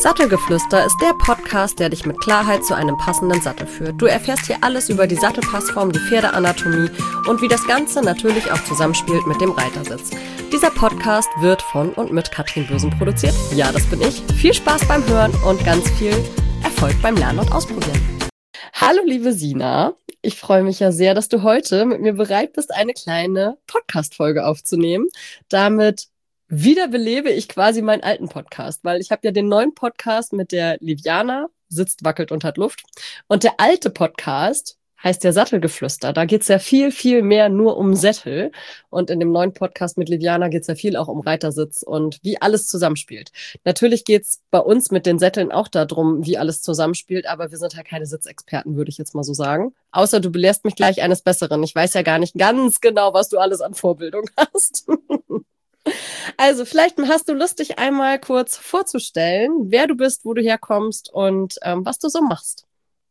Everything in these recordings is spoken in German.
Sattelgeflüster ist der Podcast, der dich mit Klarheit zu einem passenden Sattel führt. Du erfährst hier alles über die Sattelpassform, die Pferdeanatomie und wie das Ganze natürlich auch zusammenspielt mit dem Reitersitz. Dieser Podcast wird von und mit Katrin Bösen produziert. Ja, das bin ich. Viel Spaß beim Hören und ganz viel Erfolg beim Lernen und Ausprobieren. Hallo liebe Sina, ich freue mich ja sehr, dass du heute mit mir bereit bist, eine kleine Podcast-Folge aufzunehmen. Damit wiederbelebe ich quasi meinen alten Podcast, weil ich habe ja den neuen Podcast mit der Liviana, sitzt, wackelt und hat Luft. Und der alte Podcast heißt ja Sattelgeflüster. Da geht's ja viel, viel mehr nur um Sättel. Und in dem neuen Podcast mit Liviana geht's ja viel auch um Reitersitz und wie alles zusammenspielt. Natürlich geht's bei uns mit den Sätteln auch darum, wie alles zusammenspielt, aber wir sind halt keine Sitzexperten, würde ich jetzt mal so sagen. Außer du belehrst mich gleich eines Besseren. Ich weiß ja gar nicht ganz genau, was du alles an Vorbildung hast. Also, vielleicht hast du Lust, dich einmal kurz vorzustellen, wer du bist, wo du herkommst und was du so machst.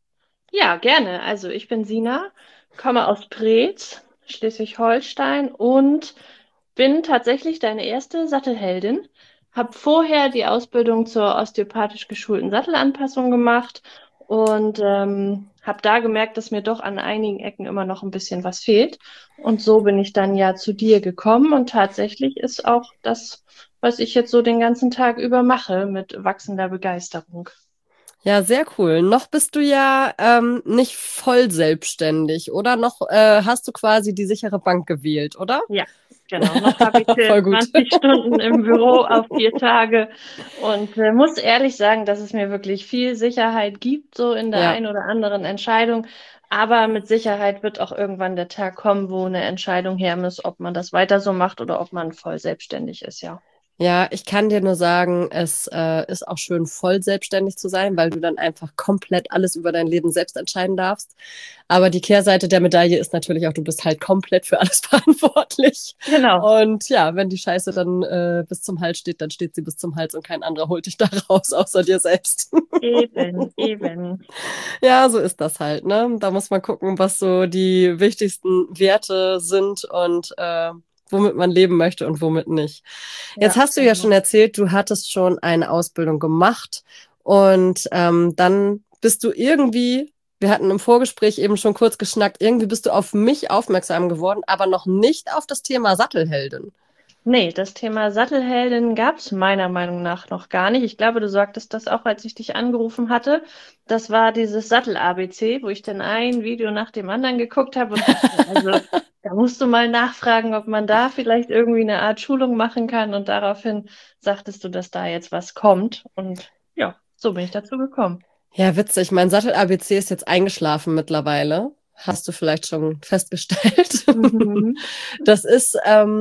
Ja, gerne. Also ich bin Sina, komme aus Preetz, Schleswig-Holstein und bin tatsächlich deine erste Sattelheldin. Habe vorher die Ausbildung zur osteopathisch geschulten Sattelanpassung gemacht und habe da gemerkt, dass mir doch an einigen Ecken immer noch ein bisschen was fehlt. Und so bin ich dann ja zu dir gekommen und tatsächlich ist auch das, was ich jetzt so den ganzen Tag über mache, mit wachsender Begeisterung. Ja, sehr cool. Noch bist du ja nicht voll selbstständig, oder? Noch hast du quasi die sichere Bank gewählt, oder? Ja, genau. Noch habe ich Voll gut. 20 Stunden im Büro auf 4 Tage und muss ehrlich sagen, dass es mir wirklich viel Sicherheit gibt, so in der Ja. einen oder anderen Entscheidung. Aber mit Sicherheit wird auch irgendwann der Tag kommen, wo eine Entscheidung her muss, ob man das weiter so macht oder ob man voll selbstständig ist, ja. Ja, ich kann dir nur sagen, es ist auch schön, voll selbstständig zu sein, weil du dann einfach komplett alles über dein Leben selbst entscheiden darfst. Aber die Kehrseite der Medaille ist natürlich auch, du bist halt komplett für alles verantwortlich. Genau. Und ja, wenn die Scheiße dann bis zum Hals steht, dann steht sie bis zum Hals und kein anderer holt dich da raus, außer dir selbst. Eben, eben. Ja, so ist das halt, ne? Da muss man gucken, was so die wichtigsten Werte sind und womit man leben möchte und womit nicht. Jetzt Ja, hast du ja genau. schon erzählt, du hattest schon eine Ausbildung gemacht und dann bist du irgendwie, wir hatten im Vorgespräch eben schon kurz geschnackt, irgendwie bist du auf mich aufmerksam geworden, aber noch nicht auf das Thema Sattelheldin. Nee, das Thema Sattelheldin gab es meiner Meinung nach noch gar nicht. Ich glaube, du sagtest das auch, als ich dich angerufen hatte. Das war dieses Sattel-ABC, wo ich dann ein Video nach dem anderen geguckt habe und dachte, also da musst du mal nachfragen, ob man da vielleicht irgendwie eine Art Schulung machen kann. Und daraufhin sagtest du, dass da jetzt was kommt. Und ja, so bin ich dazu gekommen. Ja, witzig, mein Sattel-ABC ist jetzt eingeschlafen mittlerweile. Hast du vielleicht schon festgestellt? Mhm. Das ist,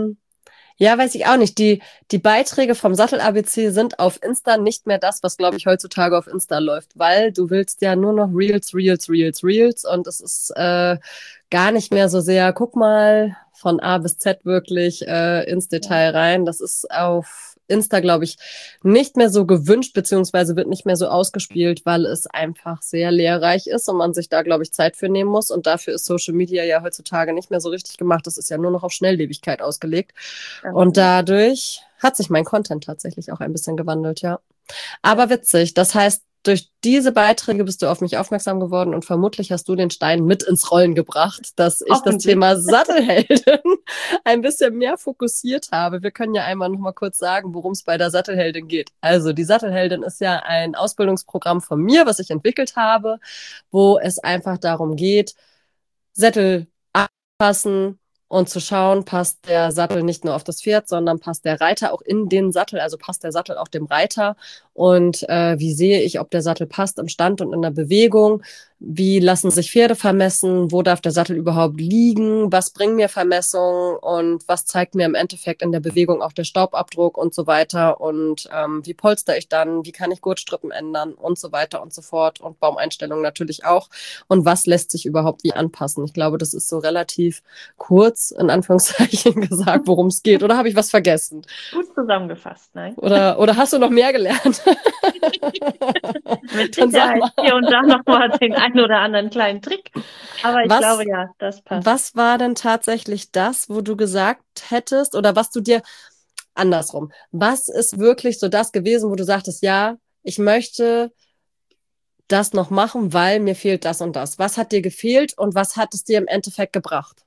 ja, weiß ich auch nicht. Die Beiträge vom Sattel-ABC sind auf Insta nicht mehr das, was, glaube ich, heutzutage auf Insta läuft, weil du willst ja nur noch Reels, Reels, Reels, Reels und es ist gar nicht mehr so sehr, guck mal, von A bis Z wirklich ins Ja. Detail rein. Das ist auf Insta, glaube ich, nicht mehr so gewünscht, beziehungsweise wird nicht mehr so ausgespielt, weil es einfach sehr lehrreich ist und man sich da, glaube ich, Zeit für nehmen muss. Und dafür ist Social Media ja heutzutage nicht mehr so richtig gemacht. Das ist ja nur noch auf Schnelllebigkeit ausgelegt. Und Ähm, dadurch hat sich mein Content tatsächlich auch ein bisschen gewandelt, ja. Aber witzig. Das heißt, durch diese Beiträge bist du auf mich aufmerksam geworden und vermutlich hast du den Stein mit ins Rollen gebracht, dass ich das Hoffentlich. Thema Sattelheldin ein bisschen mehr fokussiert habe. Wir können ja einmal noch mal kurz sagen, worum es bei der Sattelheldin geht. Also, die Sattelheldin ist ja ein Ausbildungsprogramm von mir, was ich entwickelt habe, wo es einfach darum geht, Sättel anpassen und zu schauen, passt der Sattel nicht nur auf das Pferd, sondern passt der Reiter auch in den Sattel, also passt der Sattel auch dem Reiter und wie sehe ich, ob der Sattel passt im Stand und in der Bewegung, wie lassen sich Pferde vermessen, wo darf der Sattel überhaupt liegen, was bringen mir Vermessungen und was zeigt mir im Endeffekt in der Bewegung auch der Staubabdruck und so weiter und wie polster ich dann, wie kann ich Gurtstrippen ändern und so weiter und so fort und Baumeinstellungen natürlich auch und was lässt sich überhaupt wie anpassen. Ich glaube, das ist so relativ kurz in Anführungszeichen gesagt, worum es geht. Oder habe ich was vergessen? Gut zusammengefasst, nein? Oder hast du noch mehr gelernt? Mit Dann sag Sicherheit mal, hier und da nochmal den einen oder anderen kleinen Trick. Aber ich glaube, was, ja, das passt. was war denn tatsächlich das, wo du gesagt hättest oder was du dir andersrum, was ist wirklich so das gewesen, wo du sagtest, ja, ich möchte das noch machen, weil mir fehlt das und das. Was hat dir gefehlt und was hat es dir im Endeffekt gebracht?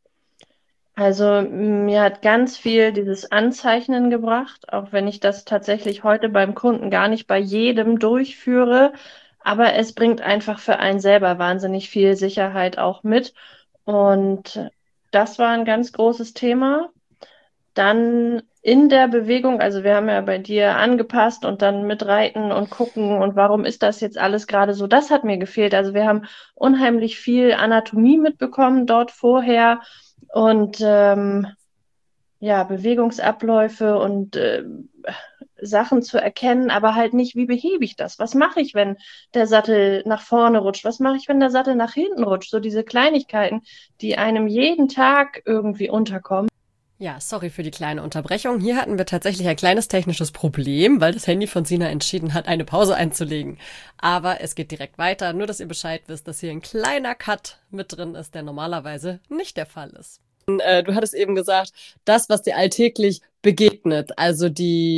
Also mir hat ganz viel dieses Anzeichnen gebracht, auch wenn ich das tatsächlich heute beim Kunden gar nicht bei jedem durchführe. Aber es bringt einfach für einen selber wahnsinnig viel Sicherheit auch mit. Und das war ein ganz großes Thema. Dann in der Bewegung, also wir haben ja bei dir angepasst und dann mit Reiten und gucken und warum ist das jetzt alles gerade so, das hat mir gefehlt. Also wir haben unheimlich viel Anatomie mitbekommen dort vorher und ja, Bewegungsabläufe und Sachen zu erkennen, aber halt nicht, wie behebe ich das? Was mache ich, wenn der Sattel nach vorne rutscht? Was mache ich, wenn der Sattel nach hinten rutscht? So diese Kleinigkeiten, die einem jeden Tag irgendwie unterkommen. Ja, sorry für die kleine Unterbrechung. Hier hatten wir tatsächlich ein kleines technisches Problem, weil das Handy von Sina entschieden hat, eine Pause einzulegen. Aber es geht direkt weiter. Nur, dass ihr Bescheid wisst, dass hier ein kleiner Cut mit drin ist, der normalerweise nicht der Fall ist. Du hattest eben gesagt, das, was dir alltäglich begegnet, also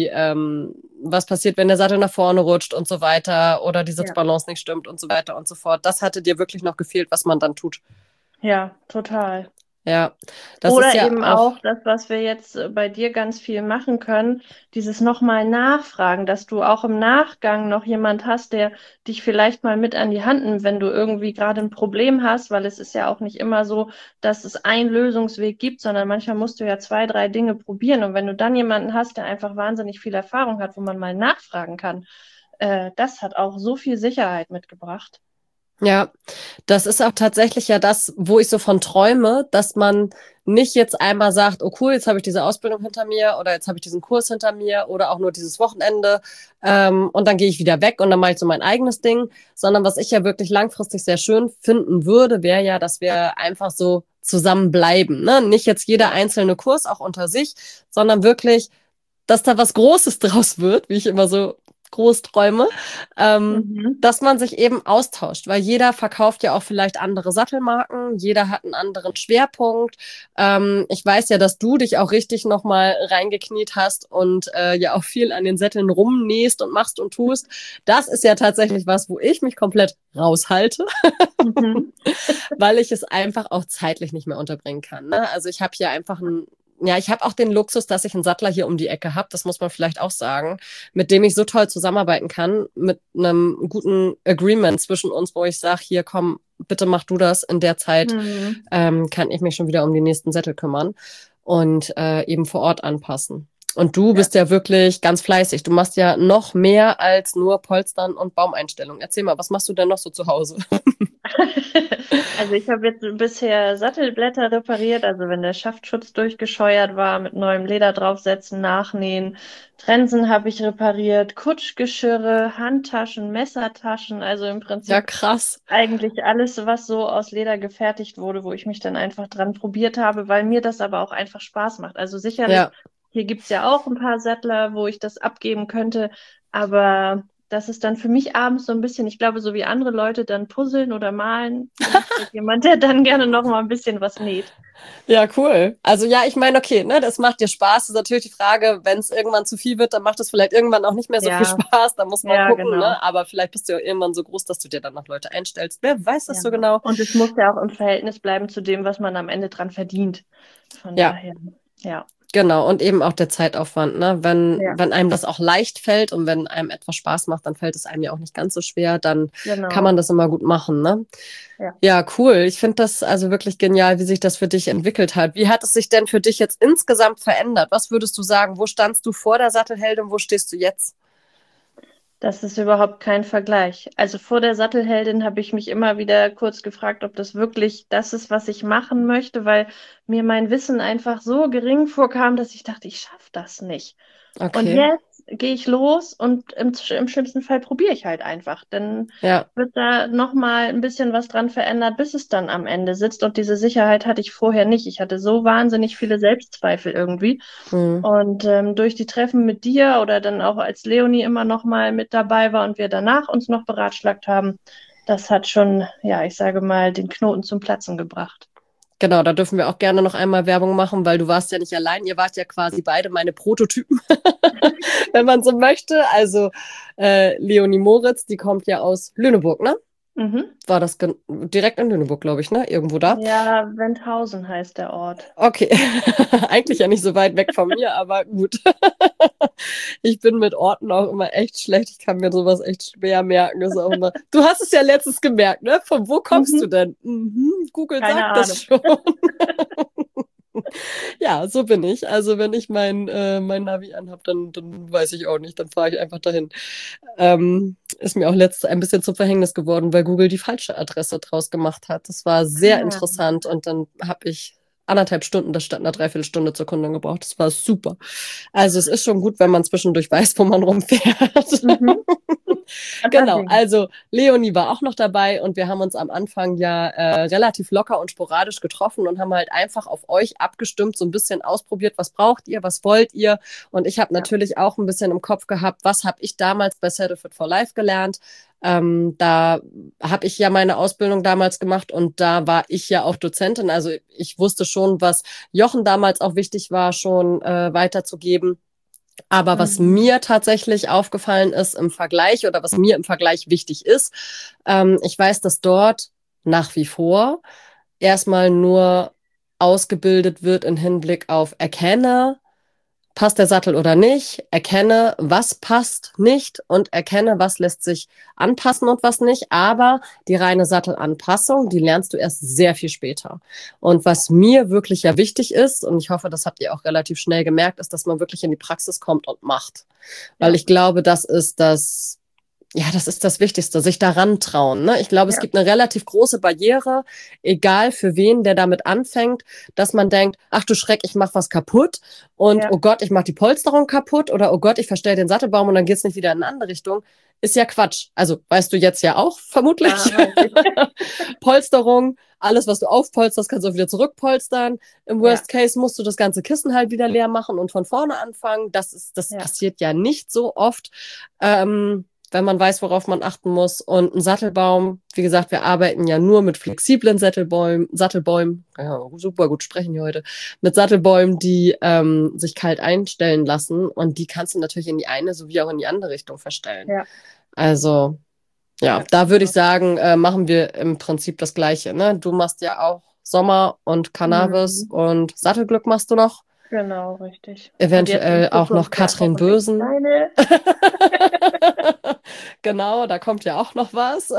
was passiert, wenn der Sattel nach vorne rutscht und so weiter oder die Ja. Sitzbalance nicht stimmt und so weiter und so fort. Das hatte dir wirklich noch gefehlt, was man dann tut. Ja, total. Ja, das ist Oder ja eben auch, auch das, was wir jetzt bei dir ganz viel machen können, dieses nochmal nachfragen, dass du auch im Nachgang noch jemand hast, der dich vielleicht mal mit an die Hand nimmt, wenn du irgendwie gerade ein Problem hast, weil es ist ja auch nicht immer so, dass es einen Lösungsweg gibt, sondern manchmal musst du ja zwei, drei Dinge probieren. Und wenn du dann jemanden hast, der einfach wahnsinnig viel Erfahrung hat, wo man mal nachfragen kann, das hat auch so viel Sicherheit mitgebracht. ja, das ist auch tatsächlich ja das, wo ich so von träume, dass man nicht jetzt einmal sagt, oh cool, jetzt habe ich diese Ausbildung hinter mir oder jetzt habe ich diesen Kurs hinter mir oder auch nur dieses Wochenende und dann gehe ich wieder weg und dann mache ich so mein eigenes Ding, sondern was ich ja wirklich langfristig sehr schön finden würde, wäre ja, dass wir einfach so zusammenbleiben, ne? Nicht jetzt jeder einzelne Kurs auch unter sich, sondern wirklich, dass da was Großes draus wird, wie ich immer so groß träume, Mhm. dass man sich eben austauscht, weil jeder verkauft ja auch vielleicht andere Sattelmarken, jeder hat einen anderen Schwerpunkt. Ich weiß ja, dass du dich auch richtig nochmal reingekniet hast und ja auch viel an den Sätteln rumnähst und machst und tust. Das ist ja tatsächlich was, wo ich mich komplett raushalte, Mhm. weil ich es einfach auch zeitlich nicht mehr unterbringen kann. Ne? Also ich habe hier einfach ja, ich habe auch den Luxus, dass ich einen Sattler hier um die Ecke habe, das muss man vielleicht auch sagen, mit dem ich so toll zusammenarbeiten kann, mit einem guten Agreement zwischen uns, wo ich sage, hier komm, bitte mach du das, in der Zeit Mhm. kann ich mich schon wieder um die nächsten Sättel kümmern und eben vor Ort anpassen. Und du Ja. bist ja wirklich ganz fleißig. Du machst ja noch mehr als nur Polstern und Baumeinstellungen. Erzähl mal, was machst du denn noch so zu Hause? Also ich habe jetzt bisher Sattelblätter repariert, also wenn der Schaftschutz durchgescheuert war, mit neuem Leder draufsetzen, nachnähen. Trensen habe ich repariert, Kutschgeschirre, Handtaschen, Messertaschen, also im Ja, Prinzip krass. eigentlich alles, was so aus Leder gefertigt wurde, wo ich mich dann einfach dran probiert habe, weil mir das aber auch einfach Spaß macht. Also sicherlich, Ja. hier gibt's ja auch ein paar Sattler, wo ich das abgeben könnte, aber das ist dann für mich abends so ein bisschen, ich glaube, so wie andere Leute dann puzzeln oder malen, bin ich halt jemand, der dann gerne noch mal ein bisschen was näht. Ja, cool. Also ja, ich meine, okay, ne, das macht dir Spaß. Das ist natürlich die Frage, wenn es irgendwann zu viel wird, dann macht es vielleicht irgendwann auch nicht mehr so viel Ja, Spaß. Da muss man ja, gucken, genau. ne? Aber vielleicht bist du ja irgendwann so groß, dass du dir dann noch Leute einstellst. Wer weiß das Ja. so genau? Und es muss ja auch im Verhältnis bleiben zu dem, was man am Ende dran verdient. Von Ja, daher, ja. genau. Und eben auch der Zeitaufwand, ne? Ja, Wenn einem das auch leicht fällt und wenn einem etwas Spaß macht, dann fällt es einem ja auch nicht ganz so schwer. Dann kann man genau. das immer gut machen, ne? Ja. Ja, cool. Ich finde das also wirklich genial, wie sich das für dich entwickelt hat. Wie hat es sich denn für dich jetzt insgesamt verändert? Was würdest du sagen? Wo standst du vor der Sattelheldin? Wo stehst du jetzt? Das ist überhaupt kein Vergleich. Also vor der Sattelheldin habe ich mich immer wieder kurz gefragt, ob das wirklich das ist, was ich machen möchte, weil mir mein Wissen einfach so gering vorkam, dass ich dachte, ich schaffe das nicht. Und Okay. jetzt gehe ich los und im schlimmsten Fall probiere ich halt einfach. Dann Ja. wird da nochmal ein bisschen was dran verändert, bis es dann am Ende sitzt. Und diese Sicherheit hatte ich vorher nicht. Ich hatte so wahnsinnig viele Selbstzweifel irgendwie. Hm. Und durch die Treffen mit dir oder dann auch als Leonie immer noch mal mit dabei war und wir danach uns noch beratschlagt haben, das hat schon, ja, ich sage mal, den Knoten zum Platzen gebracht. Genau, da dürfen wir auch gerne noch einmal Werbung machen, weil du warst ja nicht allein. Ihr wart ja quasi beide meine Prototypen, wenn man so möchte. Also Leonie Moritz, die kommt ja aus Lüneburg, ne? Mhm. War das direkt in Lüneburg, glaube ich, ne? Irgendwo da. Ja, Wendhausen heißt der Ort. Okay, eigentlich ja nicht so weit weg von mir, aber gut. Ich bin mit Orten auch immer echt schlecht. Ich kann mir sowas echt schwer merken. Ist auch immer. Du hast es ja letztens gemerkt, ne? Von wo kommst du Mhm. denn? Google Keine sagt das Ahnung. schon. Ja, so bin ich. Also wenn ich mein Navi anhab, dann weiß ich auch nicht. Dann fahre ich einfach dahin. Ist mir auch letztens ein bisschen zum Verhängnis geworden, weil Google die falsche Adresse draus gemacht hat. Das war sehr Ah, interessant und dann habe ich 1,5 Stunden das statt einer Dreiviertelstunde zur Kundin gebraucht. Das war super. Also es ist schon gut, wenn man zwischendurch weiß, wo man rumfährt. mhm. Genau, Allerdings. also Leonie war auch noch dabei und wir haben uns am Anfang ja relativ locker und sporadisch getroffen und haben halt einfach auf euch abgestimmt, so ein bisschen ausprobiert, was braucht ihr, was wollt ihr. Und ich habe Ja. natürlich auch ein bisschen im Kopf gehabt, was habe ich damals bei Settle Fit for Life gelernt. Da habe ich ja meine Ausbildung damals gemacht und da war ich ja auch Dozentin. Also ich wusste schon, was Jochen damals auch wichtig war, schon weiterzugeben. Aber was Mhm. mir tatsächlich aufgefallen ist im Vergleich oder was mir im Vergleich wichtig ist, ich weiß, dass dort nach wie vor erstmal nur ausgebildet wird im Hinblick auf erkenne, passt der Sattel oder nicht, erkenne, was passt nicht und erkenne, was lässt sich anpassen und was nicht. Aber die reine Sattelanpassung, die lernst du erst sehr viel später. Und was mir wirklich ja wichtig ist, und ich hoffe, das habt ihr auch relativ schnell gemerkt, ist, dass man wirklich in die Praxis kommt und macht. Weil Ja. ich glaube, das ist das Wichtigste, sich daran trauen. Ne? Ich glaube, es Ja. gibt eine relativ große Barriere, egal für wen, der damit anfängt, dass man denkt, ach du Schreck, ich mache was kaputt und Ja. oh Gott, ich mache die Polsterung kaputt oder oh Gott, ich verstelle den Sattelbaum und dann geht's nicht wieder in eine andere Richtung. Ist ja Quatsch. Also weißt du jetzt ja auch Ja, vermutlich. weiß ich. Polsterung, alles, was du aufpolsterst, kannst du auch wieder zurückpolstern. Im Ja. Worst Case musst du das ganze Kissen halt wieder leer machen und von vorne anfangen. Das Ja. passiert ja nicht so oft. Wenn man weiß, worauf man achten muss. Und ein Sattelbaum, wie gesagt, wir arbeiten ja nur mit flexiblen Sattelbäumen, ja, super gut sprechen hier heute, mit Sattelbäumen, die sich kalt einstellen lassen. Und die kannst du natürlich in die eine sowie auch in die andere Richtung verstellen. Ja. Also, ja, Ja, da würde ich genau. sagen, machen wir im Prinzip das Gleiche. Ne? Du machst ja auch Sommer und Cannabis Mhm. und Sattelglück machst du noch. Genau, richtig. Und jetzt in Eventuell auch noch Zukunft ja Katrin hoffentlich Bösen. deine. Genau, da kommt ja auch noch was.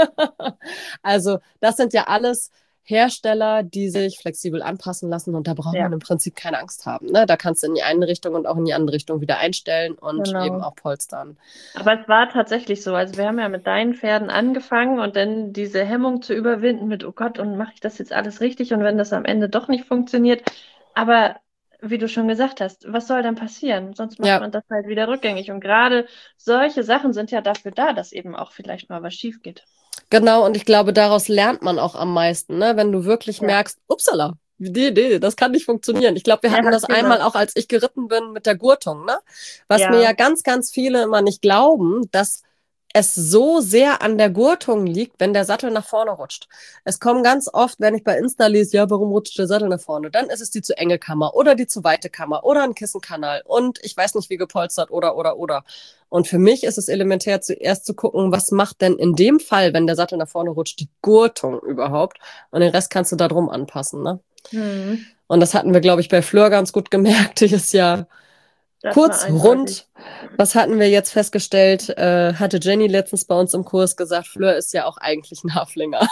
Also, das sind ja alles Hersteller, die sich flexibel anpassen lassen und da braucht man Ja, im Prinzip keine Angst haben. Ne? Da kannst du in die eine Richtung und auch in die andere Richtung wieder einstellen und eben genau. auch polstern. Aber es war tatsächlich so. Also wir haben ja mit deinen Pferden angefangen und dann diese Hemmung zu überwinden mit, oh Gott, und mache ich das jetzt alles richtig? Und wenn das am Ende doch nicht funktioniert. Aber wie du schon gesagt hast, was soll dann passieren? Sonst macht Ja, man das halt wieder rückgängig. Und gerade solche Sachen sind ja dafür da, dass eben auch vielleicht mal was schief geht. genau. Und ich glaube, daraus lernt man auch am meisten, ne? Wenn du wirklich Ja, merkst, upsala, nee, das kann nicht funktionieren. Ich glaube, wir hatten ja, das einmal genau. auch, als ich geritten bin mit der Gurtung, ne? Was mir ja Ja, ganz, ganz viele immer nicht glauben, dass es so sehr an der Gurtung liegt, wenn der Sattel nach vorne rutscht. Es kommen ganz oft, wenn ich bei Insta lese, ja, warum rutscht der Sattel nach vorne? Dann ist es die zu enge Kammer oder die zu weite Kammer oder ein Kissenkanal und ich weiß nicht, wie gepolstert oder. Und für mich ist es elementär, zuerst zu gucken, was macht denn in dem Fall, wenn der Sattel nach vorne rutscht, die Gurtung überhaupt? Und den Rest kannst du da drum anpassen, ne? hm, Und das hatten wir, glaube ich, bei Fleur ganz gut gemerkt. Die ist ja das war kurz, eindeutig. rund. Was hatten wir jetzt festgestellt? Hatte Jenny letztens bei uns im Kurs gesagt, Fleur ist ja auch eigentlich ein Haflinger.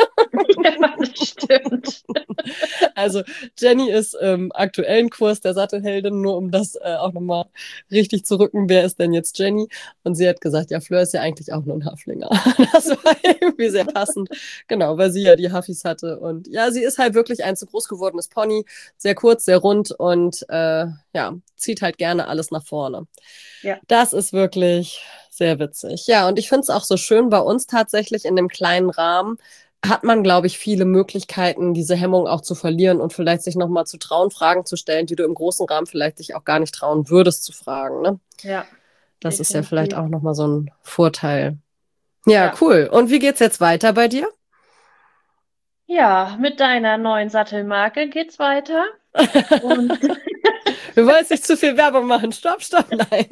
Ja, das stimmt. Also Jenny ist im aktuellen Kurs der Sattelheldin, nur um das auch nochmal richtig zu rücken, wer ist denn jetzt Jenny? Und sie hat gesagt, ja, Fleur ist ja eigentlich auch nur ein Haflinger. Das war irgendwie sehr passend. Genau, weil sie ja die Huffis hatte. Und ja, sie ist halt wirklich ein zu groß gewordenes Pony, sehr kurz, sehr rund und ja, zieht halt gerne alles nach vorne. Ja. Das ist wirklich sehr witzig. Ja, und ich finde es auch so schön bei uns tatsächlich in dem kleinen Rahmen hat man, glaube ich, viele Möglichkeiten, diese Hemmung auch zu verlieren und vielleicht sich nochmal zu trauen, Fragen zu stellen, die du im großen Rahmen vielleicht dich auch gar nicht trauen würdest zu fragen. Ne? Ja, Das ist ja vielleicht definitiv. auch nochmal so ein Vorteil. Ja, Ja. cool. Und wie geht's jetzt weiter bei dir? Ja, mit deiner neuen Sattelmarke geht's weiter. Und Wir wollen jetzt nicht zu viel Werbung machen. Stopp, stopp, nein.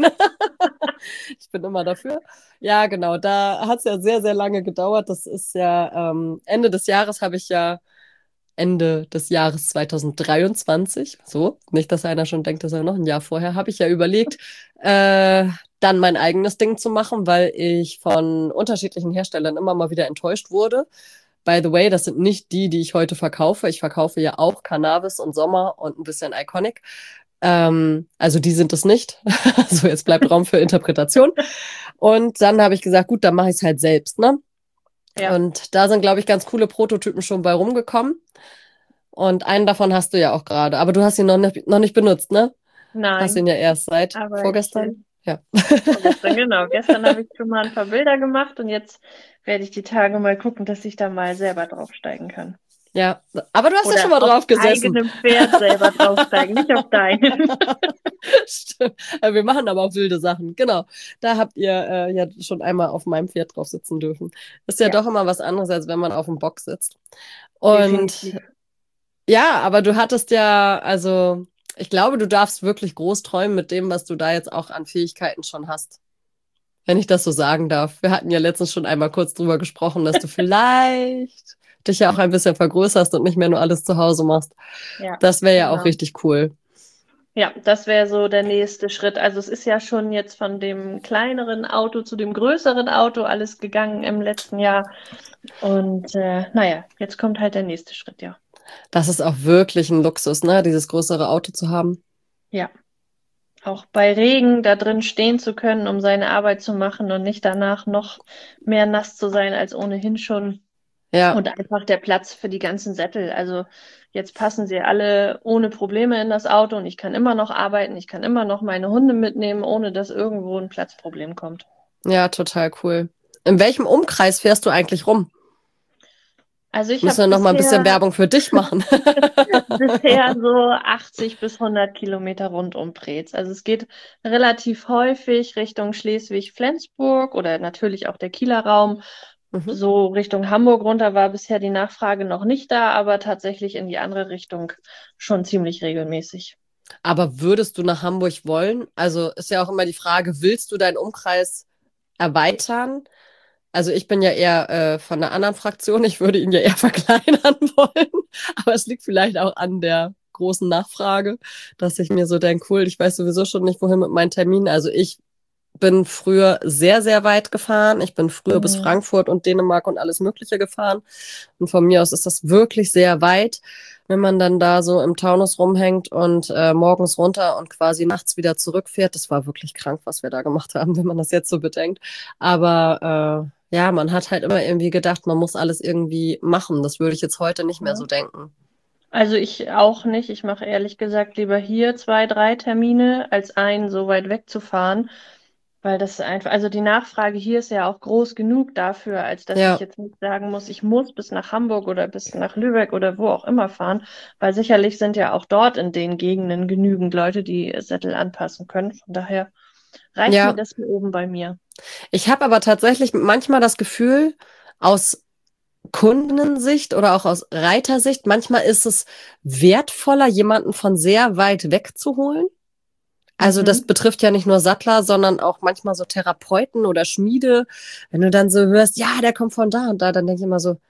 Ich bin immer dafür. Ja, genau. Da hat es ja sehr, sehr lange gedauert. Das ist ja Ende des Jahres habe ich ja Ende des Jahres 2023, so, nicht, dass einer schon denkt, dass er noch ein Jahr vorher, habe ich ja überlegt, dann mein eigenes Ding zu machen, weil ich von unterschiedlichen Herstellern immer mal wieder enttäuscht wurde. By the way, das sind nicht die, die ich heute verkaufe. Ich verkaufe ja auch Cannabis und Sommer und ein bisschen Iconic. Also die sind es nicht. Also jetzt bleibt Raum für Interpretation. Und dann habe ich gesagt, gut, dann mache ich es halt selbst, ne? ja, Und da sind, glaube ich, ganz coole Prototypen schon bei rumgekommen. Und einen davon hast du ja auch gerade. Aber du hast ihn noch nicht benutzt, ne? Hast ihn nein, ja erst seit aber vorgestern. Ja. vorgestern, genau. Gestern habe ich schon mal ein paar Bilder gemacht und jetzt werde ich die Tage mal gucken, dass ich da mal selber draufsteigen kann. Ja. Aber du hast ja schon Oder mal auf drauf gesessen. eigenem Pferd selber draufsteigen, nicht auf deinem. Stimmt. Wir machen aber auch wilde Sachen. Genau. Da habt ihr ja schon einmal auf meinem Pferd drauf sitzen dürfen. Ist ja Ja, doch immer was anderes, als wenn man auf dem Bock sitzt. Und definitiv. ja, aber du hattest ja, also ich glaube, du darfst wirklich groß träumen mit dem, was du da jetzt auch an Fähigkeiten schon hast. Wenn ich das so sagen darf. Wir hatten ja letztens schon einmal kurz drüber gesprochen, dass du vielleicht dich ja auch ein bisschen vergrößerst und nicht mehr nur alles zu Hause machst. Ja, Das wäre ja auch genau. richtig cool. Ja, das wäre so der nächste Schritt. Also es ist ja schon jetzt von dem kleineren Auto zu dem größeren Auto alles gegangen im letzten Jahr. Und naja, jetzt kommt halt der nächste Schritt, ja. Das ist auch wirklich ein Luxus, ne, dieses größere Auto zu haben. Ja, auch bei Regen da drin stehen zu können, um seine Arbeit zu machen und nicht danach noch mehr nass zu sein als ohnehin schon. Ja, Und einfach der Platz für die ganzen Sättel. Also jetzt passen sie alle ohne Probleme in das Auto und ich kann immer noch arbeiten, ich kann immer noch meine Hunde mitnehmen, ohne dass irgendwo ein Platzproblem kommt. ja, total cool. In welchem Umkreis fährst du eigentlich rum? Also ich Müssen habe wir noch mal ein bisschen bisher, Werbung für dich machen. bisher so 80 bis 100 Kilometer rund um Preetz. Also es geht relativ häufig Richtung Schleswig-Flensburg oder natürlich auch der Kieler Raum. Mhm. So Richtung Hamburg runter war bisher die Nachfrage noch nicht da, aber tatsächlich in die andere Richtung schon ziemlich regelmäßig. Aber würdest du nach Hamburg wollen? Also ist ja auch immer die Frage, willst du deinen Umkreis erweitern? Also ich bin ja eher von einer anderen Fraktion. Ich würde ihn ja eher verkleinern wollen. Aber es liegt vielleicht auch an der großen Nachfrage, dass ich mir so denke, cool, ich weiß sowieso schon nicht, wohin mit meinen Terminen. Also ich bin früher sehr, sehr weit gefahren. Ich bin früher bis Mhm. Frankfurt und Dänemark und alles Mögliche gefahren. Und von mir aus ist das wirklich sehr weit, wenn man dann da so im Taunus rumhängt und morgens runter und quasi nachts wieder zurückfährt. Das war wirklich krank, was wir da gemacht haben, wenn man das jetzt so bedenkt. Aber ja, man hat halt immer irgendwie gedacht, man muss alles irgendwie machen. Das würde ich jetzt heute nicht mehr so denken. Also ich auch nicht. Ich mache ehrlich gesagt lieber hier zwei, drei Termine, als einen so weit wegzufahren, weil das einfach, also die Nachfrage hier ist ja auch groß genug dafür, als dass ich Ja, jetzt nicht sagen muss, ich muss bis nach Hamburg oder bis nach Lübeck oder wo auch immer fahren, weil sicherlich sind ja auch dort in den Gegenden genügend Leute, die Sättel anpassen können. Von daher reicht mir ja. das hier oben bei mir. Ich habe aber tatsächlich manchmal das Gefühl, aus Kundensicht oder auch aus Reitersicht, manchmal ist es wertvoller, jemanden von sehr weit weg zu holen. Also das Mhm. betrifft ja nicht nur Sattler, sondern auch manchmal so Therapeuten oder Schmiede. Wenn du dann so hörst, ja, der kommt von da und da, dann denke ich immer so,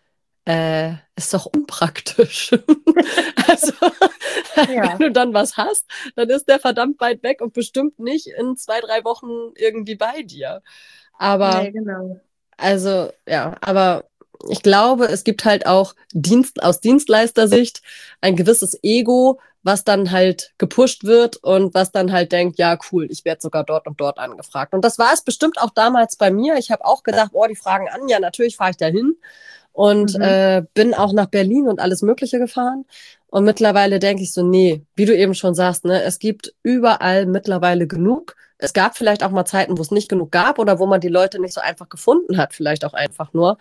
ist doch unpraktisch. Also, wenn Ja, du dann was hast, dann ist der verdammt weit weg und bestimmt nicht in 2, 3 Wochen irgendwie bei dir. Aber nee, genau. also, ja, aber ich glaube, es gibt halt auch aus Dienstleistersicht ein gewisses Ego, was dann halt gepusht wird und was dann halt denkt, ja, cool, ich werde sogar dort und dort angefragt. Und das war es bestimmt auch damals bei mir. Ich habe auch gedacht, oh, die fragen an, ja, natürlich fahre ich da hin und Mhm. bin auch nach Berlin und alles Mögliche gefahren. Und mittlerweile denke ich so, nee, wie du eben schon sagst, ne, es gibt überall mittlerweile genug. Es gab vielleicht auch mal Zeiten, wo es nicht genug gab oder wo man die Leute nicht so einfach gefunden hat, vielleicht auch einfach nur.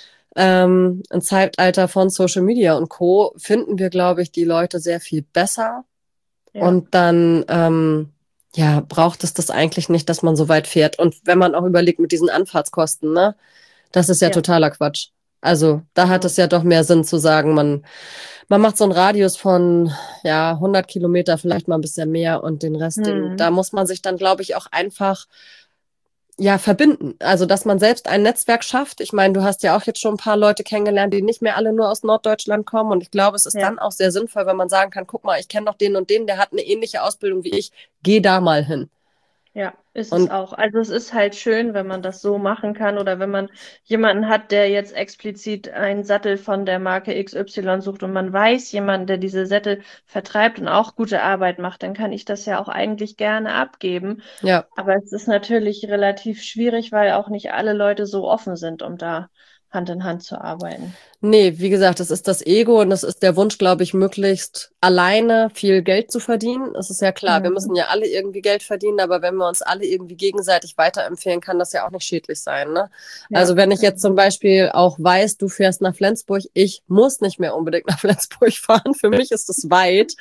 Im Zeitalter von Social Media und Co. finden wir, glaube ich, die Leute sehr viel besser. Ja, Und dann, ja, braucht es das eigentlich nicht, dass man so weit fährt. Und wenn man auch überlegt mit diesen Anfahrtskosten, ne, das ist ja ja. totaler Quatsch. Also da hat Genau. es ja doch mehr Sinn zu sagen, man macht so einen Radius von, ja, 100 Kilometer, vielleicht mal ein bisschen mehr und den Rest, da Hm. muss man sich dann, glaube ich, auch einfach, ja, verbinden. Also, dass man selbst ein Netzwerk schafft. Ich meine, du hast ja auch jetzt schon ein paar Leute kennengelernt, die nicht mehr alle nur aus Norddeutschland kommen. Und ich glaube, es ist Ja. dann auch sehr sinnvoll, wenn man sagen kann, guck mal, ich kenne noch den und den, der hat eine ähnliche Ausbildung wie ich, geh da mal hin. Ja, ist es Und auch. Also es ist halt schön, wenn man das so machen kann oder wenn man jemanden hat, der jetzt explizit einen Sattel von der Marke XY sucht und man weiß jemanden, der diese Sättel vertreibt und auch gute Arbeit macht, dann kann ich das ja auch eigentlich gerne abgeben. ja, Aber es ist natürlich relativ schwierig, weil auch nicht alle Leute so offen sind, um da Hand in Hand zu arbeiten. nee, wie gesagt, das ist das Ego und das ist der Wunsch, glaube ich, möglichst alleine viel Geld zu verdienen. Es ist ja klar, wir Mhm. müssen ja alle irgendwie Geld verdienen, aber wenn wir uns alle irgendwie gegenseitig weiterempfehlen, kann das ja auch nicht schädlich sein, ne? Also Ja, wenn ich jetzt genau. zum Beispiel auch weiß, du fährst nach Flensburg, ich muss nicht mehr unbedingt nach Flensburg fahren. Für mich ist es weit.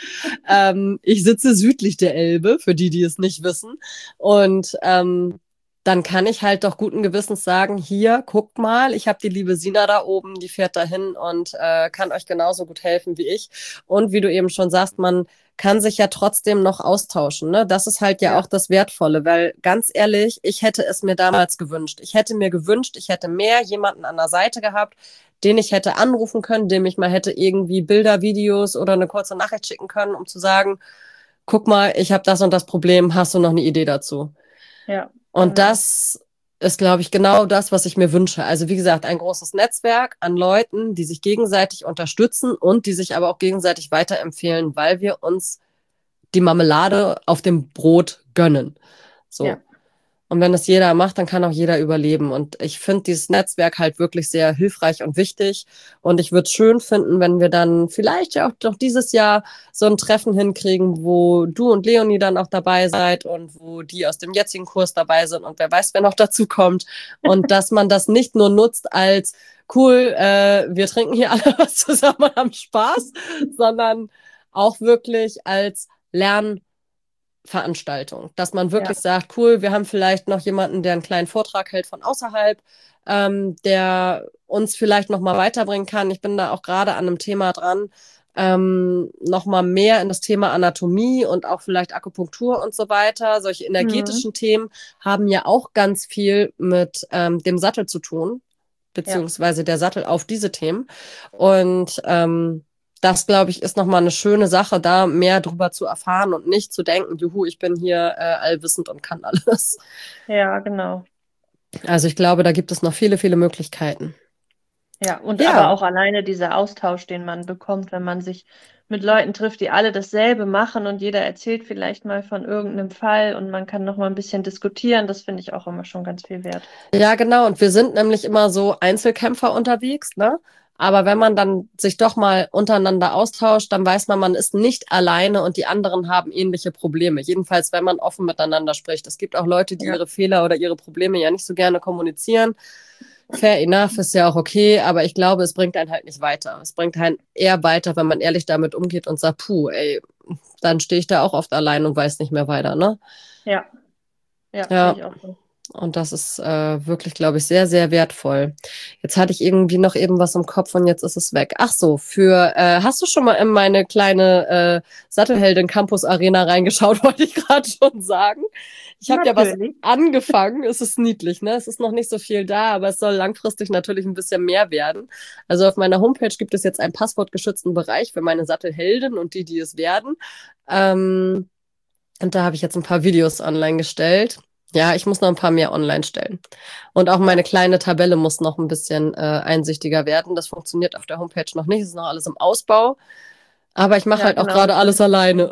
Ich sitze südlich der Elbe, für die, die es nicht wissen. Und dann kann ich halt doch guten Gewissens sagen, hier, guckt mal, ich habe die liebe Sina da oben, die fährt dahin und kann euch genauso gut helfen wie ich. Und wie du eben schon sagst, man kann sich ja trotzdem noch austauschen. Ne? Das ist halt ja auch Ja, das Wertvolle, weil ganz ehrlich, ich hätte es mir damals gewünscht. Ich hätte mir gewünscht, ich hätte mehr jemanden an der Seite gehabt, den ich hätte anrufen können, dem ich mal hätte irgendwie Bilder, Videos oder eine kurze Nachricht schicken können, um zu sagen, guck mal, ich habe das und das Problem, hast du noch eine Idee dazu? ja, Und genau. das ist, glaube ich, genau das, was ich mir wünsche. Also wie gesagt, ein großes Netzwerk an Leuten, die sich gegenseitig unterstützen und die sich aber auch gegenseitig weiterempfehlen, weil wir uns die Marmelade auf dem Brot gönnen. So. Ja. Und wenn das jeder macht, dann kann auch jeder überleben. Und ich finde dieses Netzwerk halt wirklich sehr hilfreich und wichtig. Und ich würde es schön finden, wenn wir dann vielleicht ja auch doch dieses Jahr so ein Treffen hinkriegen, wo du und Leonie dann auch dabei seid und wo die aus dem jetzigen Kurs dabei sind und wer weiß, wer noch dazu kommt. Und dass man das nicht nur nutzt als cool, wir trinken hier alle was zusammen und haben Spaß, sondern auch wirklich als Veranstaltung, dass man Ja. wirklich sagt, cool, wir haben vielleicht noch jemanden, der einen kleinen Vortrag hält von außerhalb, der uns vielleicht noch mal weiterbringen kann. Ich bin da auch gerade an einem Thema dran, noch mal mehr in das Thema Anatomie und auch vielleicht Akupunktur und so weiter. Solche Mhm. energetischen Themen haben ja auch ganz viel mit dem Sattel zu tun, Ja. beziehungsweise der Sattel auf diese Themen. Und das, glaube ich, ist nochmal eine schöne Sache, da mehr drüber zu erfahren und nicht zu denken, juhu, ich bin hier allwissend und kann alles. Ja, genau. Also ich glaube, da gibt es noch viele, viele Möglichkeiten. Ja, und aber Ja, auch alleine dieser Austausch, den man bekommt, wenn man sich mit Leuten trifft, die alle dasselbe machen und jeder erzählt vielleicht mal von irgendeinem Fall und man kann noch mal ein bisschen diskutieren, das finde ich auch immer schon ganz viel wert. ja, genau. Und wir sind nämlich immer so Einzelkämpfer unterwegs, ne? Aber wenn man dann sich doch mal untereinander austauscht, dann weiß man, man ist nicht alleine und die anderen haben ähnliche Probleme. Jedenfalls, wenn man offen miteinander spricht. Es gibt auch Leute, die Ja, ihre Fehler oder ihre Probleme ja nicht so gerne kommunizieren. Fair enough ist ja auch okay, aber ich glaube, es bringt einen halt nicht weiter. Es bringt einen eher weiter, wenn man ehrlich damit umgeht und sagt, puh, ey, dann stehe ich da auch oft allein und weiß nicht mehr weiter, ne? ja, ja, sehe Ja, ich auch so. und das ist wirklich, glaube ich, sehr, sehr wertvoll. Jetzt hatte ich irgendwie noch eben was im Kopf und jetzt ist es weg. Ach so, hast du schon mal in meine kleine Sattelheldin Campus Arena reingeschaut, wollte ich gerade schon sagen. Ich habe ja was Natürlich. angefangen, es ist niedlich, ne? Es ist noch nicht so viel da, aber es soll langfristig natürlich ein bisschen mehr werden. Also auf meiner Homepage gibt es jetzt einen passwortgeschützten Bereich für meine Sattelhelden und die, die es werden. Ähm, und da habe ich jetzt ein paar Videos online gestellt. Ja, ich muss noch ein paar mehr online stellen. Und auch meine Ja, kleine Tabelle muss noch ein bisschen einsichtiger werden. Das funktioniert auf der Homepage noch nicht. Es ist noch alles im Ausbau. Aber ich mache ja, halt auch genau. gerade alles alleine.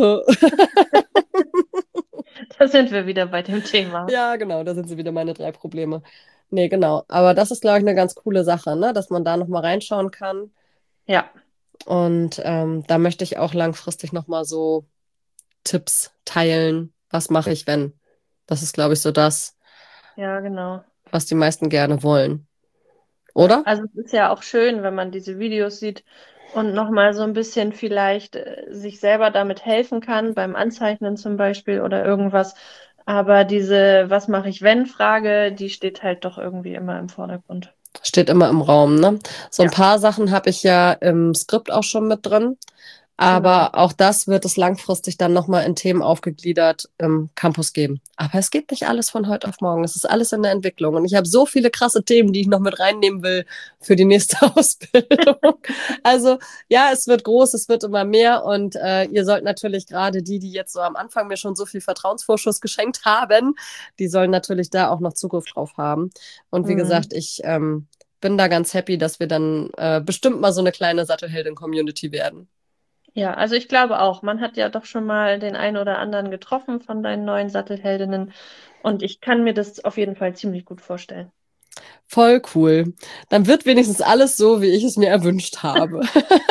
Da sind wir wieder bei dem Thema. Ja, genau, da sind sie wieder meine drei Probleme. Nee, genau. Aber das ist, glaube ich, eine ganz coole Sache, ne? Dass man da noch mal reinschauen kann. Ja, Und da möchte ich auch langfristig noch mal so Tipps teilen. Was mache ich, wenn? Das ist, glaube ich, so das, ja, genau. was die meisten gerne wollen. Ja, Oder? also es ist ja auch schön, wenn man diese Videos sieht und nochmal so ein bisschen vielleicht sich selber damit helfen kann, beim Anzeichnen zum Beispiel oder irgendwas. Aber diese Was mache ich wenn Frage, die steht halt doch irgendwie immer im Vordergrund. Steht immer im Raum, ne? So ein Ja, paar Sachen habe ich ja im Skript auch schon mit drin. genau. Aber auch das wird es langfristig dann nochmal in Themen aufgegliedert im Campus geben. Aber es geht nicht alles von heute auf morgen. Es ist alles in der Entwicklung. Und ich habe so viele krasse Themen, die ich noch mit reinnehmen will für die nächste Ausbildung. Also ja, es wird groß, es wird immer mehr. Und ihr sollt natürlich gerade die jetzt so am Anfang mir schon so viel Vertrauensvorschuss geschenkt haben, die sollen natürlich da auch noch Zugriff drauf haben. Und wie Mhm. gesagt, ich bin da ganz happy, dass wir dann bestimmt mal so eine kleine Sattelheldin-Community werden. Ja, also ich glaube auch, man hat ja doch schon mal den einen oder anderen getroffen von deinen neuen Sattelheldinnen und ich kann mir das auf jeden Fall ziemlich gut vorstellen. Voll cool. Dann wird wenigstens alles so, wie ich es mir erwünscht habe.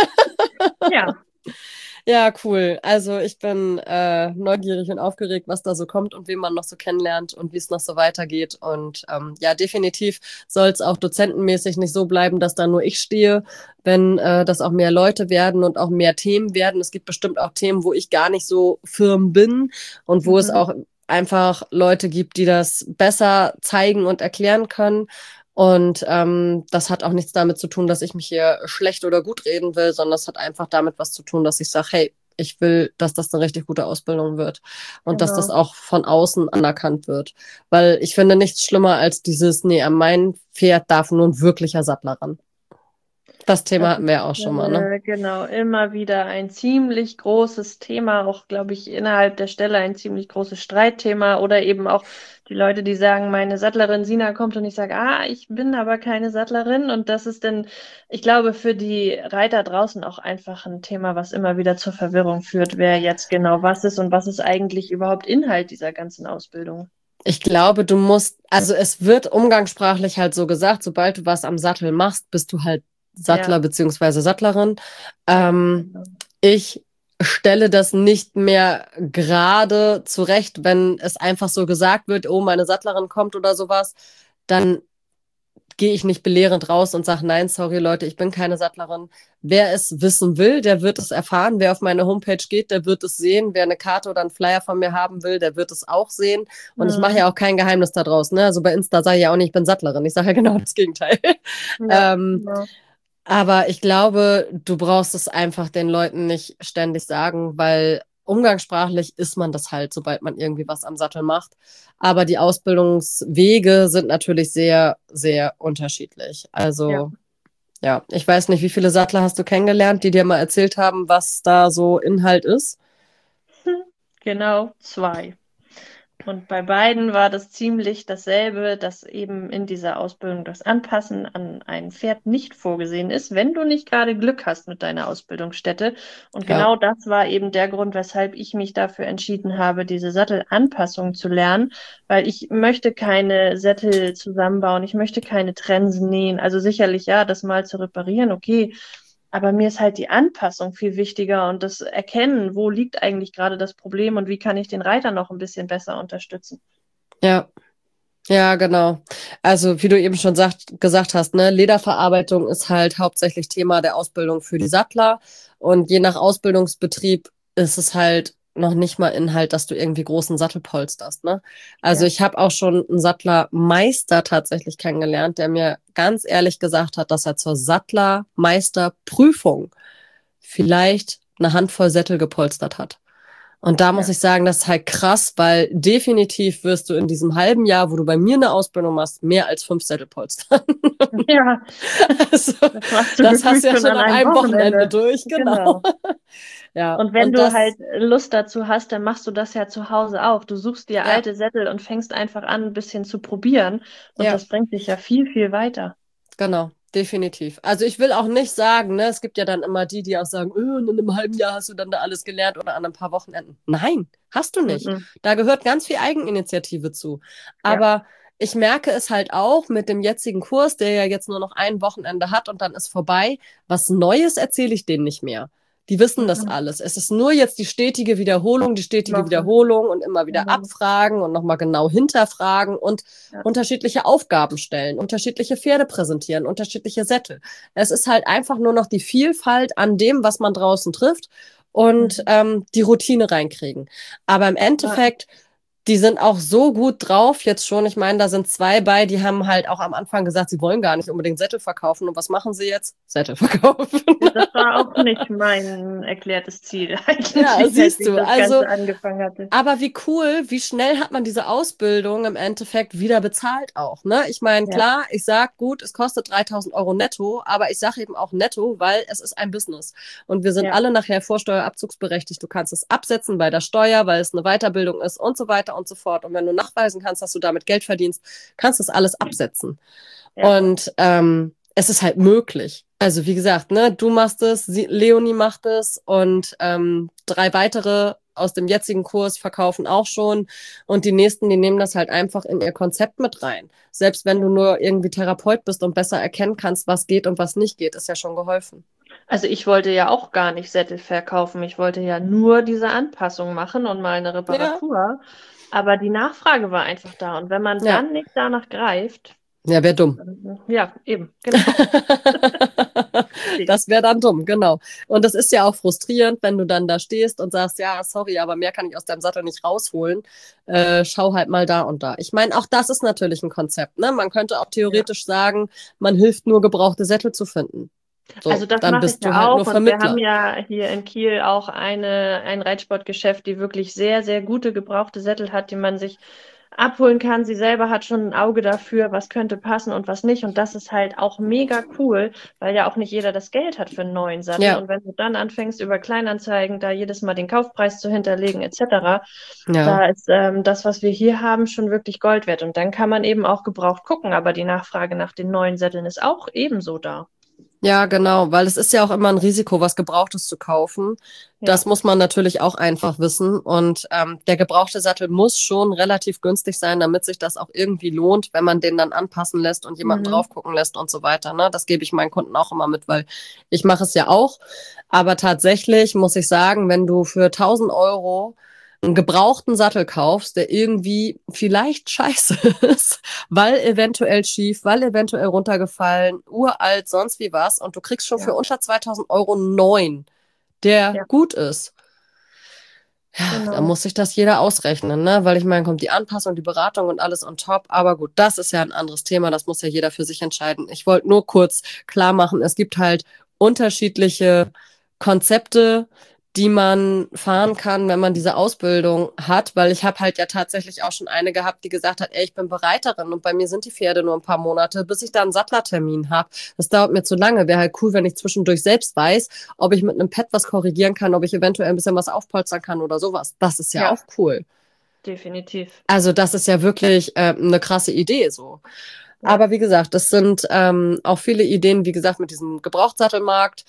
Ja, Ja, cool. Also ich bin neugierig und aufgeregt, was da so kommt und wen man noch so kennenlernt und wie es noch so weitergeht. Und ja, definitiv soll es auch dozentenmäßig nicht so bleiben, dass da nur ich stehe, wenn das auch mehr Leute werden und auch mehr Themen werden. Es gibt bestimmt auch Themen, wo ich gar nicht so firm bin und wo es mhm. auch einfach Leute gibt, die das besser zeigen und erklären können. Und das hat auch nichts damit zu tun, dass ich mich hier schlecht oder gut reden will, sondern das hat einfach damit was zu tun, dass ich sage, hey, ich will, dass das eine richtig gute Ausbildung wird und dass das Genau. auch von außen anerkannt wird. Weil ich finde nichts schlimmer als dieses, nee, an mein Pferd darf nur ein wirklicher Sattler ran. Das Das Thema hatten ist wir ja auch schon mal, ne? genau immer wieder ein ziemlich großes Thema, auch glaube ich innerhalb der Stelle ein ziemlich großes Streitthema oder eben auch die Leute, die sagen, meine Sattlerin Sina kommt und ich sage, ich bin aber keine Sattlerin und das ist dann, ich glaube, für die Reiter draußen auch einfach ein Thema, was immer wieder zur Verwirrung führt, wer jetzt genau was ist und was ist eigentlich überhaupt Inhalt dieser ganzen Ausbildung. Ich glaube, du musst, also es wird umgangssprachlich halt so gesagt, sobald du was am Sattel machst, bist du halt Ja, Sattler beziehungsweise Sattlerin. ja, Ähm, genau. ich stelle das nicht mehr gerade zurecht, wenn es einfach so gesagt wird, oh, meine Sattlerin kommt oder sowas, dann gehe ich nicht belehrend raus und sage, nein, sorry Leute, ich bin keine Sattlerin. Wer es wissen will, der wird es erfahren. Wer auf meine Homepage geht, der wird es sehen. Wer eine Karte oder einen Flyer von mir haben will, der wird es auch sehen. Und ich mache Mhm. ja auch kein Geheimnis daraus. Ne? Also bei Insta sage ich ja auch nicht, ich bin Sattlerin. Ich sage ja genau das Gegenteil. Ja, ähm, genau. aber ich glaube, du brauchst es einfach den Leuten nicht ständig sagen, weil umgangssprachlich ist man das halt, sobald man irgendwie was am Sattel macht. Aber die Ausbildungswege sind natürlich sehr, sehr unterschiedlich. Ja. Also ja, ich weiß nicht, wie viele Sattler hast du kennengelernt, die dir mal erzählt haben, was da so Inhalt ist? Genau, zwei. Und bei beiden war das ziemlich dasselbe, dass eben in dieser Ausbildung das Anpassen an ein Pferd nicht vorgesehen ist, wenn du nicht gerade Glück hast mit deiner Ausbildungsstätte. Und Ja, genau das war eben der Grund, weshalb ich mich dafür entschieden habe, diese Sattelanpassung zu lernen, weil ich möchte keine Sättel zusammenbauen, ich möchte keine Trensen nähen. Also sicherlich ja, das mal zu reparieren, okay. Aber mir ist halt die Anpassung viel wichtiger und das Erkennen, wo liegt eigentlich gerade das Problem und wie kann ich den Reiter noch ein bisschen besser unterstützen. ja. Ja, genau. Also, wie du eben schon gesagt hast, ne, Lederverarbeitung ist halt hauptsächlich Thema der Ausbildung für die Sattler. Und je nach Ausbildungsbetrieb ist es halt noch nicht mal Inhalt, dass du irgendwie großen Sattel polsterst, ne? Also, Ja. ich habe auch schon einen Sattlermeister tatsächlich kennengelernt, der mir ganz ehrlich gesagt hat, dass er zur Sattlermeisterprüfung vielleicht eine Handvoll Sättel gepolstert hat. Und da muss Ja. ich sagen, das ist halt krass, weil definitiv wirst du in diesem halben Jahr, wo du bei mir eine Ausbildung machst, mehr als 5 Sättel polstern. Ja, Also, das machst du das hast gefühlt du ja schon schon an an einem einem Wochenende Wochenende. durch, genau. Genau. Ja, Und wenn und du halt das, Lust dazu hast, dann machst du das ja zu Hause auch. Du suchst dir ja, alte Sättel und fängst einfach an, ein bisschen zu probieren. Und ja, das bringt dich ja viel, viel weiter. genau, definitiv. Also ich will auch nicht sagen, ne, es gibt ja dann immer die auch sagen, in einem halben Jahr hast du dann da alles gelernt oder an ein paar Wochenenden. Nein, hast du nicht. Mhm. Da gehört ganz viel Eigeninitiative zu. Ja. Aber ich merke es halt auch mit dem jetzigen Kurs, der ja jetzt nur noch ein Wochenende hat und dann ist vorbei. Was Neues erzähle ich denen nicht mehr. Die wissen das Mhm. alles. Es ist nur jetzt die stetige Machen. Wiederholung und immer wieder Genau. abfragen und nochmal genau hinterfragen und Ja. unterschiedliche Aufgaben stellen, unterschiedliche Pferde präsentieren, unterschiedliche Sättel. Es ist halt einfach nur noch die Vielfalt an dem, was man draußen trifft und Mhm. die Routine reinkriegen. Aber im Ja. Endeffekt, die sind auch so gut drauf jetzt schon. Ich meine, da sind 2 bei, die haben halt auch am Anfang gesagt, sie wollen gar nicht unbedingt Sättel verkaufen. Und was machen sie jetzt? Sättel verkaufen. Das war auch nicht mein erklärtes Ziel eigentlich, Ja, als siehst ich du. das Also, Ganze angefangen hatte. aber wie cool, wie schnell hat man diese Ausbildung im Endeffekt wieder bezahlt auch, ne? Ich meine, Ja, klar, ich sag, gut, es kostet 3.000 € netto, aber ich sage eben auch netto, weil es ist ein Business. Und wir sind ja, alle nachher vorsteuerabzugsberechtigt. Du kannst es absetzen bei der Steuer, weil es eine Weiterbildung ist und so weiter und so fort. Und wenn du nachweisen kannst, dass du damit Geld verdienst, kannst du das alles absetzen. ja. Und es ist halt möglich. Also wie gesagt, ne, du machst es, Leonie macht es und 3 weitere aus dem jetzigen Kurs verkaufen auch schon. Und die nächsten, die nehmen das halt einfach in ihr Konzept mit rein. Selbst wenn du nur irgendwie Therapeut bist und besser erkennen kannst, was geht und was nicht geht, ist ja schon geholfen. Also ich wollte ja auch gar nicht Sättel verkaufen. Ich wollte ja nur diese Anpassung machen und mal eine Ja, Reparatur. Aber die Nachfrage war einfach da. Und wenn man ja. dann nicht danach greift, Ja, wäre dumm. ja, eben, genau. Das wäre dann dumm, genau. Und das ist ja auch frustrierend, wenn du dann da stehst und sagst, ja, sorry, aber mehr kann ich aus deinem Sattel nicht rausholen. Schau halt mal da und da. Ich meine, auch das ist natürlich ein Konzept, ne? Man könnte auch Ja. theoretisch sagen, man hilft nur, gebrauchte Sättel zu finden. So, Also das dann mache ich bist du ja halt nur auch und wir haben Vermittler. ja hier in Kiel auch ein Reitsportgeschäft, die wirklich sehr, sehr gute gebrauchte Sättel hat, die man sich abholen kann. Sie selber hat schon ein Auge dafür, was könnte passen und was nicht. Und das ist halt auch mega cool, weil ja auch nicht jeder das Geld hat für einen neuen Sattel. Ja, Und wenn du dann anfängst, über Kleinanzeigen da jedes Mal den Kaufpreis zu hinterlegen, etc., ja. da ist das, was wir hier haben, schon wirklich Gold wert. Und dann kann man eben auch gebraucht gucken, aber die Nachfrage nach den neuen Sätteln ist auch ebenso da. Ja, genau, weil es ist ja auch immer ein Risiko, was Gebrauchtes zu kaufen. Das Ja. muss man natürlich auch einfach wissen. Und der gebrauchte Sattel muss schon relativ günstig sein, damit sich das auch irgendwie lohnt, wenn man den dann anpassen lässt und jemanden Mhm. drauf gucken lässt und so weiter. Ne? Das gebe ich meinen Kunden auch immer mit, weil ich mache es ja auch. Aber tatsächlich muss ich sagen, wenn du für 1.000 € einen gebrauchten Sattel kaufst, der irgendwie vielleicht scheiße ist, weil eventuell schief, weil eventuell runtergefallen, uralt, sonst wie was, und du kriegst schon für Ja, unter 2.000 € einen neuen, der ja, gut ist. Ja, da genau. muss sich das jeder ausrechnen, ne? Weil ich meine, kommt die Anpassung, die Beratung und alles on top. Aber gut, das ist ja ein anderes Thema. Das muss ja jeder für sich entscheiden. Ich wollte nur kurz klar machen, es gibt halt unterschiedliche Konzepte, die man fahren kann, wenn man diese Ausbildung hat, weil ich habe halt ja tatsächlich auch schon eine gehabt, die gesagt hat, ey, ich bin Bereiterin und bei mir sind die Pferde nur ein paar Monate, bis ich da einen Sattlertermin habe. Das dauert mir zu lange. Wäre halt cool, wenn ich zwischendurch selbst weiß, ob ich mit einem Pad was korrigieren kann, ob ich eventuell ein bisschen was aufpolstern kann oder sowas. Das ist ja Ja, auch cool. definitiv. Also das ist ja wirklich eine krasse Idee so. Ja. Aber wie gesagt, das sind auch viele Ideen, wie gesagt, mit diesem Gebrauchtssattelmarkt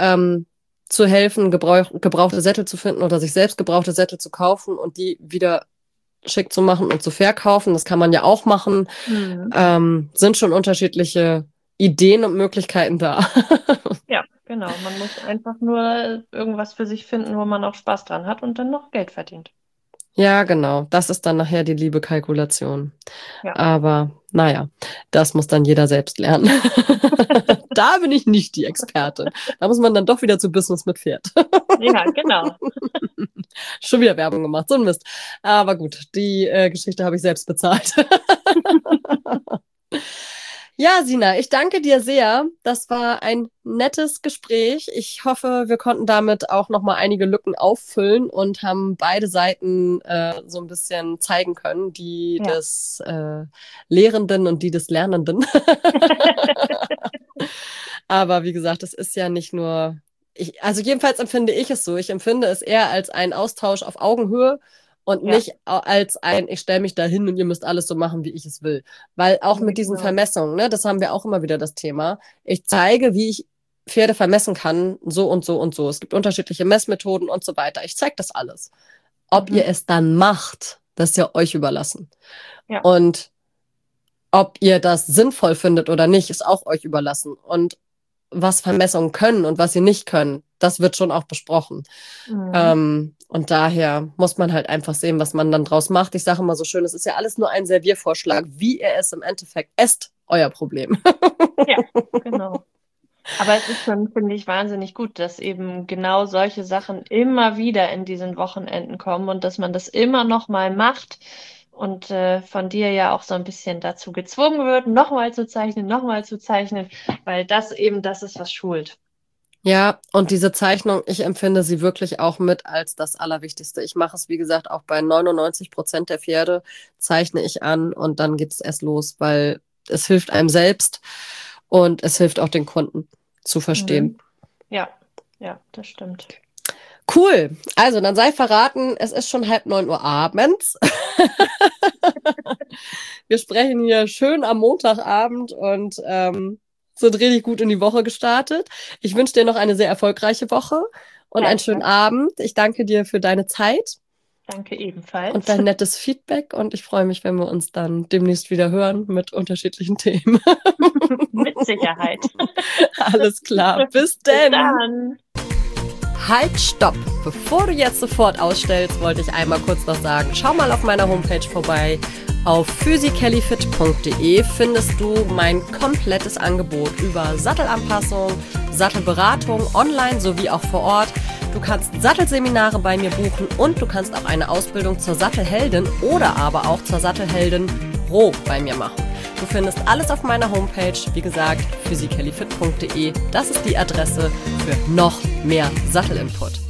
zu helfen, gebrauchte Sättel zu finden oder sich selbst gebrauchte Sättel zu kaufen und die wieder schick zu machen und zu verkaufen. Das kann man ja auch machen. Mhm. Sind schon unterschiedliche Ideen und Möglichkeiten da. Ja, genau. Man muss einfach nur irgendwas für sich finden, wo man auch Spaß dran hat und dann noch Geld verdient. Ja, genau. Das ist dann nachher die liebe Kalkulation. Ja. Aber naja, das muss dann jeder selbst lernen. Da bin ich nicht die Expertin. Da muss man dann doch wieder zu Business mit Pferd. Ja, genau. Schon wieder Werbung gemacht, so ein Mist. Aber gut, die Geschichte habe ich selbst bezahlt. Ja, Sina, ich danke dir sehr. Das war ein nettes Gespräch. Ich hoffe, wir konnten damit auch noch mal einige Lücken auffüllen und haben beide Seiten so ein bisschen zeigen können, die Ja. des Lehrenden und die des Lernenden. Aber wie gesagt, es ist ja nicht nur, also jedenfalls empfinde ich es so. Ich empfinde es eher als einen Austausch auf Augenhöhe und Ja, nicht als ein, ich stelle mich da hin und ihr müsst alles so machen, wie ich es will. Weil auch mit diesen genau. Vermessungen, ne, das haben wir auch immer wieder das Thema. Ich zeige, wie ich Pferde vermessen kann, so und so und so. Es gibt unterschiedliche Messmethoden und so weiter. Ich zeige das alles. Ob ihr Mhm. es dann macht, das ist ja euch überlassen. Ja. Und ob ihr das sinnvoll findet oder nicht, ist auch euch überlassen. Und was Vermessungen können und was sie nicht können, das wird schon auch besprochen. Mhm. Und daher muss man halt einfach sehen, was man dann draus macht. Ich sage immer so schön, es ist ja alles nur ein Serviervorschlag. Wie er es im Endeffekt esst, euer Problem. Ja, genau. Aber es ist schon, finde ich, wahnsinnig gut, dass eben genau solche Sachen immer wieder in diesen Wochenenden kommen und dass man das immer noch mal macht und von dir ja auch so ein bisschen dazu gezwungen wird, nochmal zu zeichnen, weil das eben das ist, was schult. Ja, und diese Zeichnung, ich empfinde sie wirklich auch mit als das Allerwichtigste. Ich mache es, wie gesagt, auch bei 99% der Pferde zeichne ich an und dann geht es erst los, weil es hilft einem selbst und es hilft auch den Kunden zu verstehen. Mhm. Ja, ja, das stimmt. Cool. Also, dann sei verraten, es ist schon 8:30 Uhr abends. Wir sprechen hier schön am Montagabend und sind richtig gut in die Woche gestartet. Ich wünsche dir noch eine sehr erfolgreiche Woche und einen schönen Danke. Abend. Ich danke dir für deine Zeit Danke und ebenfalls. dein nettes Feedback und ich freue mich, wenn wir uns dann demnächst wieder hören mit unterschiedlichen Themen. Mit Sicherheit. Alles klar. Bis Bis denn. dann. Halt, stopp! Bevor du jetzt sofort ausstellst, wollte ich einmal kurz noch sagen, schau mal auf meiner Homepage vorbei. Auf physikellyfit.de findest du mein komplettes Angebot über Sattelanpassung, Sattelberatung online sowie auch vor Ort. Du kannst Sattelseminare bei mir buchen und du kannst auch eine Ausbildung zur Sattelheldin oder aber auch zur Sattelheldin Pro bei mir machen. Du findest alles auf meiner Homepage, wie gesagt, physikellyfit.de. Das ist die Adresse für noch mehr Sattelinput.